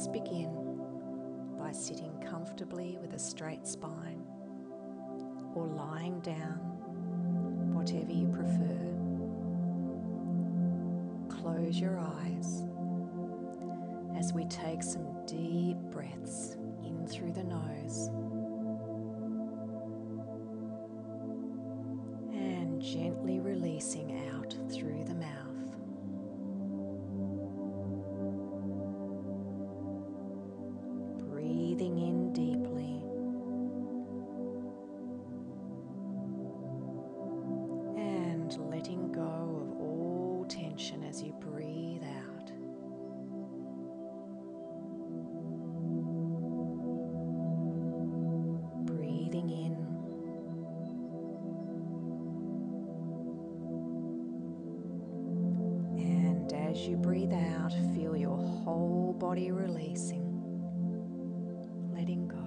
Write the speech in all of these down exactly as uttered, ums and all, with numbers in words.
Let's begin by sitting comfortably with a straight spine or lying down, whatever you prefer. Close your eyes as we take some deep breaths in through the nose and gently releasing out through the mouth. Breathing in deeply and letting go of all tension as you breathe out. Breathing in and as you breathe out, feel your whole body releasing. Letting go,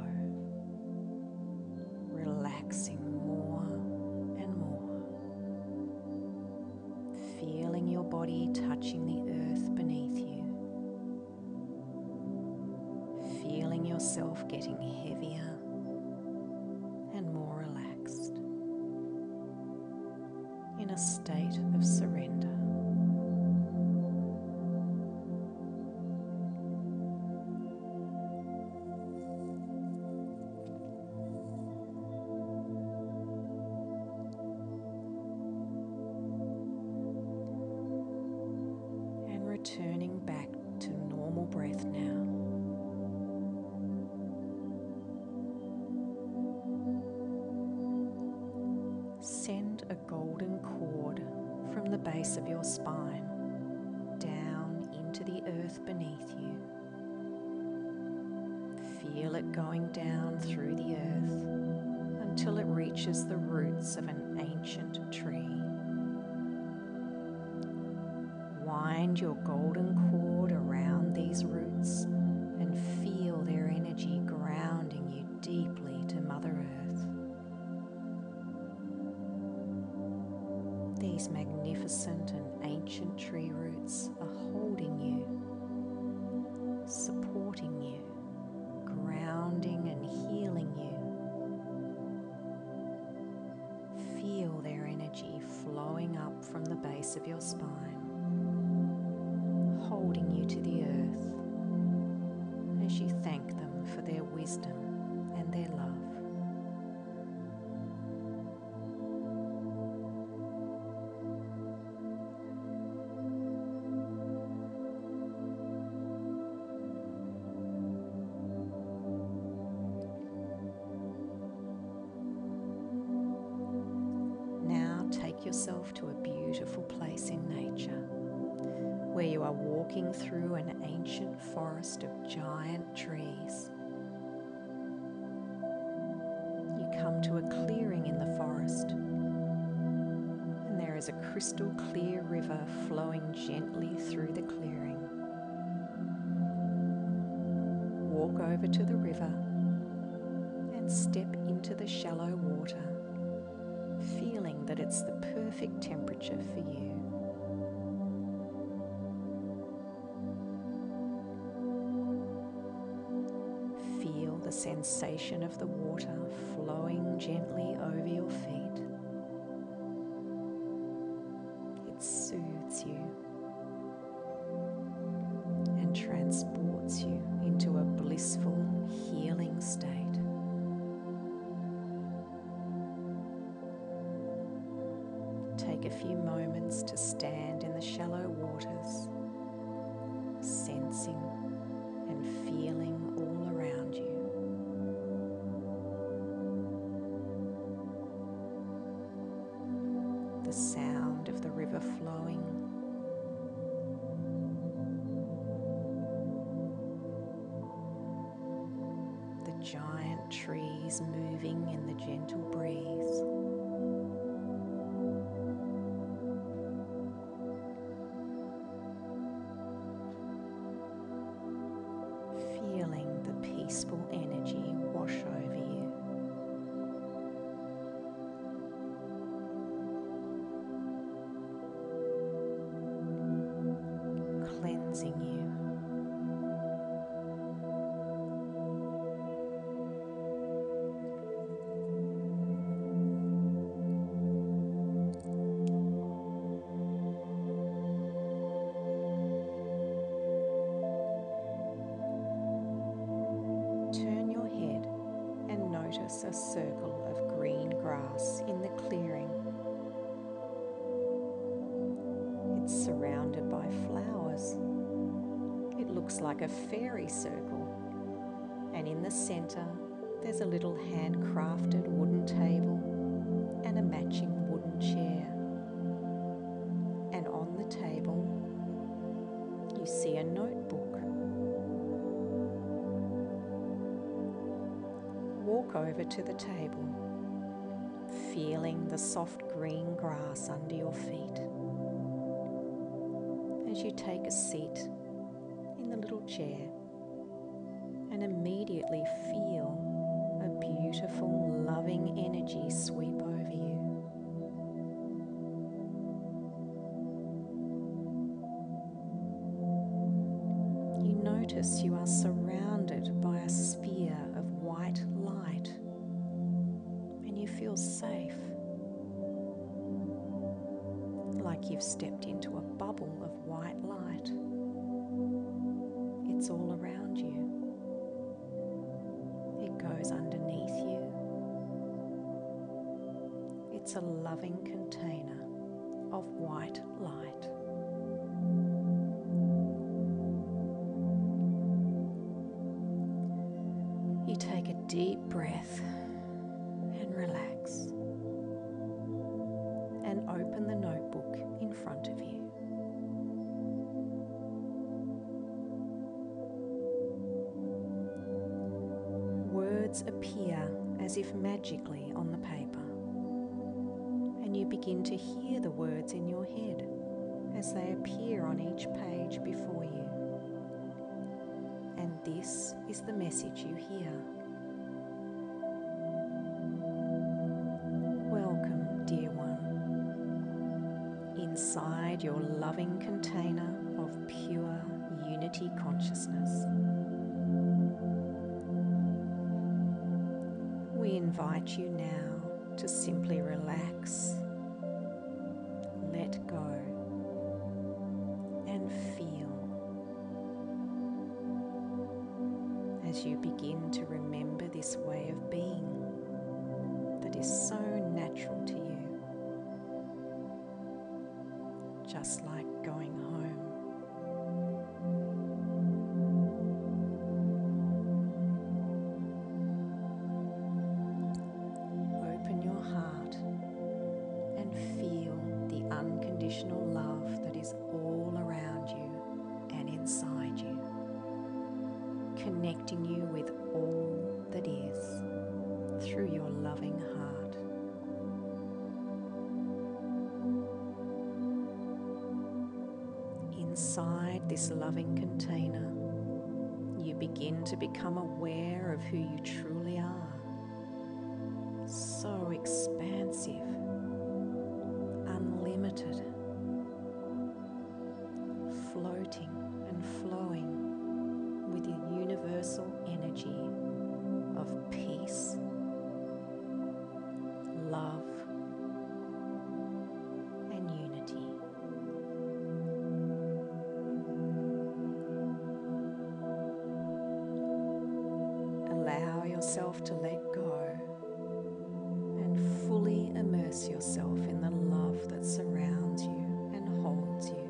relaxing more and more, feeling your body touching the earth beneath you, feeling yourself getting heavier and more relaxed, in a state of surrender. Returning back to normal breath now. Send a golden cord from the base of your spine down into the earth beneath you. Feel it going down through the earth until it reaches the roots of an ancient tree. Wind your golden cord around these roots and feel their energy grounding you deeply to Mother Earth. These magnificent and ancient tree roots are holding you, supporting you, grounding and healing you. Feel their energy flowing up from the base of your spine, holding you to the earth as you thank them for their wisdom and their love. Now take yourself to a beautiful place in nature, where you are walking through an ancient forest of giant trees. You come to a clearing in the forest, and there is a crystal clear river flowing gently through the clearing. Walk over to the river and step into the shallow water, feeling that it's the perfect temperature for you. Feel the sensation of the water flowing gently over your feet. It soothes you and transports you into a blissful, healing state. Take a few moments to stand in the shallow waters, sensing and feeling all around you. The sound of the river flowing, the giant trees moving in the gentle breeze. Feeling the peaceful energy wash over you. Cleansing you notice a circle of green grass in the clearing. It's surrounded by flowers. It looks like a fairy circle, and in the centre there's a little handcrafted wooden table and a matching wooden chair. And on the table you see a notebook. Walk over to the table, feeling the soft green grass under your feet. As you take a seat in the little chair and immediately feel a beautiful, loving energy sweep over you. You notice you are surrounded by a sphere of white light and you feel safe, like you've stepped into a bubble of white light. It's all around you. It goes underneath you. It's a loving container of white light. You take a deep breath and relax, and open the notebook in front of you. Words appear as if magically on the paper, and you begin to hear the words in your head as they appear on each page before you. And this is the message you hear. Welcome, dear one, inside your loving container of pure unity consciousness. We invite you now to simply relax, let go, and feel as you begin to remember this way of being that is so natural to you, just like going home. Open your heart and feel the unconditional love that is all around you and inside you, connecting you with all that is through your loving heart. Inside this loving container, you begin to become aware of who you truly are. So expansive, unlimited, floating and flowing with the universal energy of peace, love, and unity. Allow yourself to let go and fully immerse yourself in the love that surrounds you and holds you,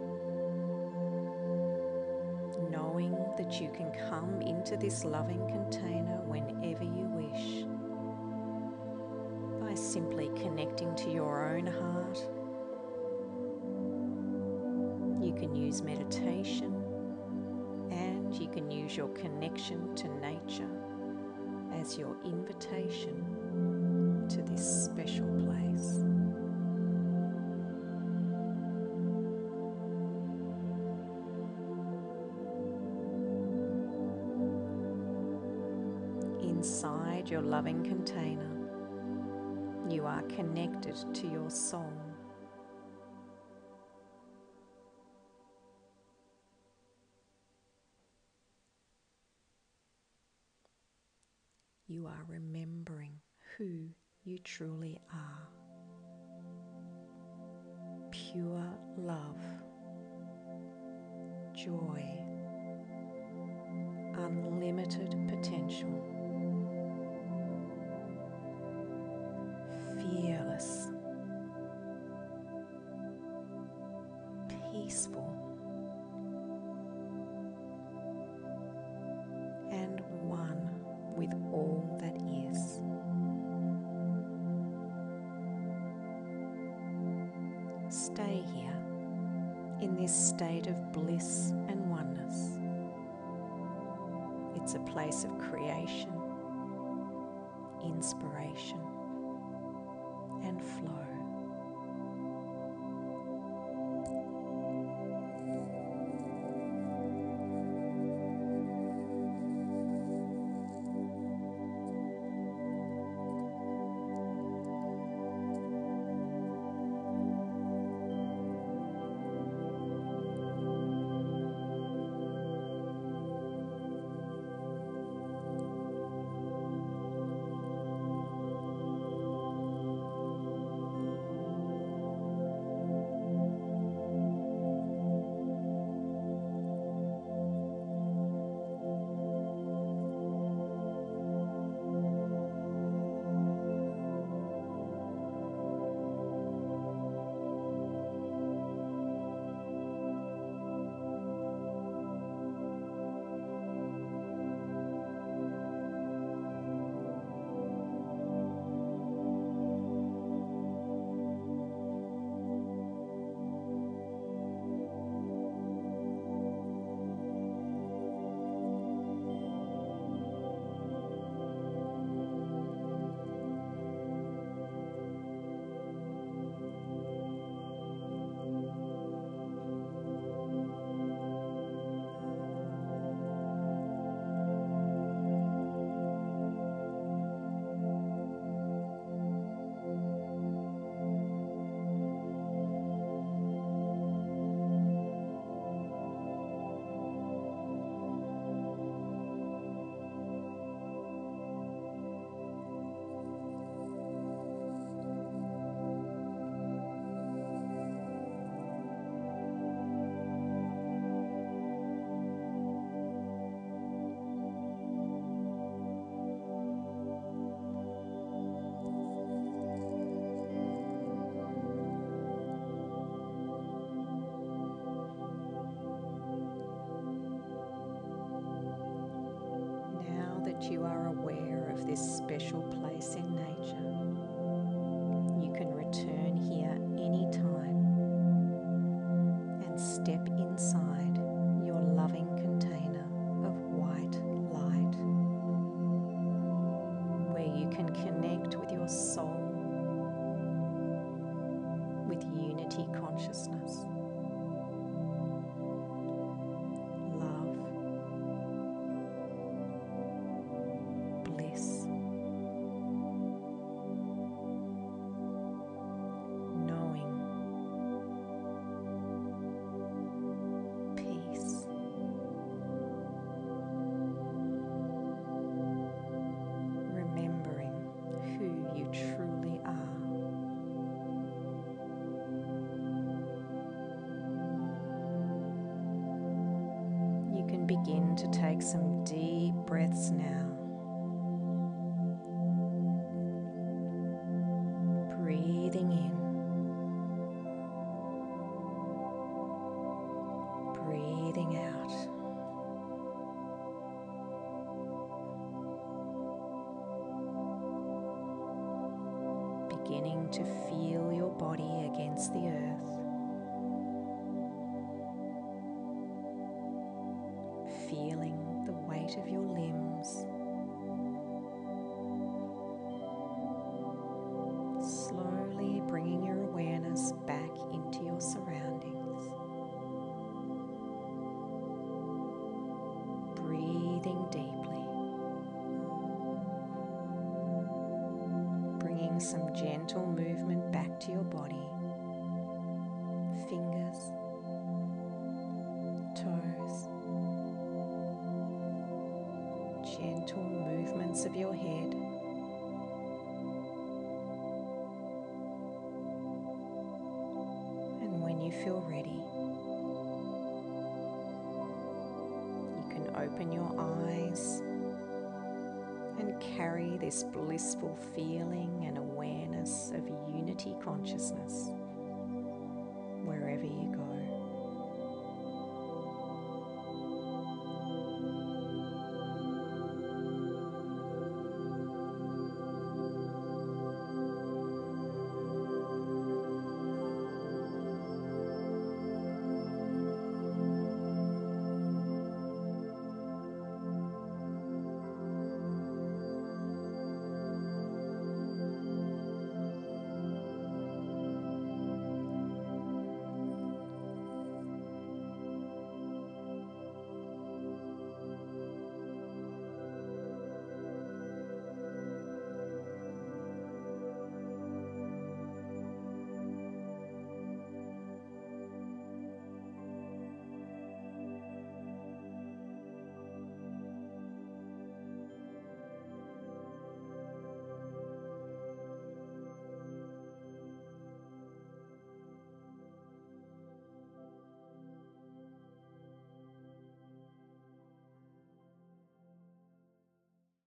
knowing that you can come into this loving container whenever you wish by simply connecting to your own heart. You can use meditation, and you can use your connection to nature as your invitation to this special place. Inside your loving container, you are connected to your song. You are remembering who you truly are. Pure love, joy, unlimited potential, peaceful, and one with all that is. Stay here in this state of bliss and oneness. It's a place of creation, inspiration, and flow. You are aware of this special place in nature. You can return here anytime and step inside your loving container of white light, where you can connect with your soul, with unity consciousness, begin to take some deep breaths now. Breathing in, breathing out. Beginning to feel your body against the earth. Feeling the weight of your limbs, slowly bringing your awareness back into your surroundings. Breathing deeply, bringing some gentle movement back to your body, fingers, toes, gentle movements of your head, and when you feel ready, you can open your eyes and carry this blissful feeling and awareness of unity consciousness wherever you go.